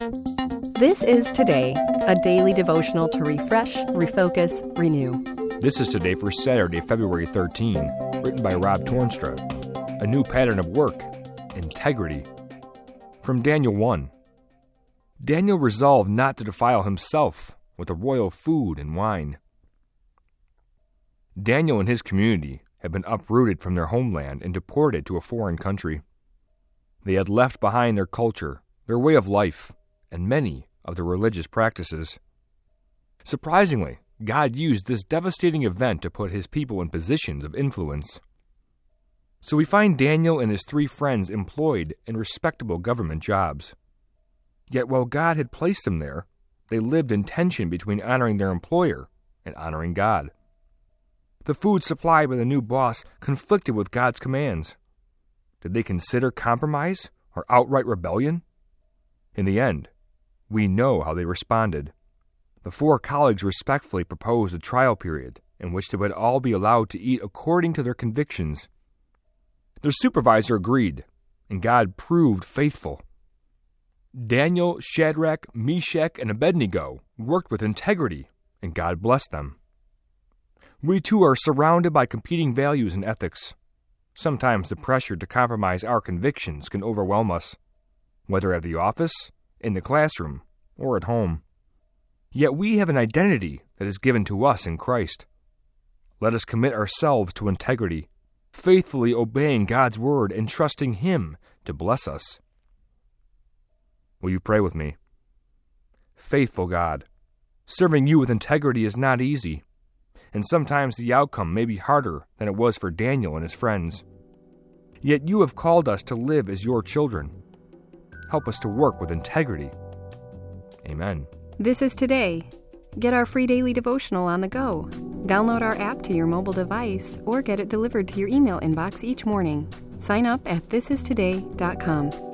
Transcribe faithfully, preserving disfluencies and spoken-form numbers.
This is Today, a daily devotional to refresh, refocus, renew. This is Today for Saturday, February thirteenth, written by Rob Tornstra. A new pattern of work, integrity. From Daniel one. Daniel resolved not to defile himself with the royal food and wine. Daniel and his community had been uprooted from their homeland and deported to a foreign country. They had left behind their culture, their way of life, and many of their religious practices. Surprisingly, God used this devastating event to put his people in positions of influence. So we find Daniel and his three friends employed in respectable government jobs. Yet while God had placed them there, they lived in tension between honoring their employer and honoring God. The food supplied by the new boss conflicted with God's commands. Did they consider compromise or outright rebellion? In the end, we know how they responded. The four colleagues respectfully proposed a trial period in which they would all be allowed to eat according to their convictions. Their supervisor agreed, and God proved faithful. Daniel, Shadrach, Meshach, and Abednego worked with integrity, and God blessed them. We too are surrounded by competing values and ethics. Sometimes the pressure to compromise our convictions can overwhelm us, whether at the office, in the classroom, or at home. Yet we have an identity that is given to us in Christ. Let us commit ourselves to integrity, faithfully obeying God's word and trusting Him to bless us. Will you pray with me? Faithful God, serving you with integrity is not easy, and sometimes the outcome may be harder than it was for Daniel and his friends. Yet you have called us to live as your children. Help us to work with integrity. Amen. This is Today. Get our free daily devotional on the go. Download our app to your mobile device or get it delivered to your email inbox each morning. Sign up at this is today dot com.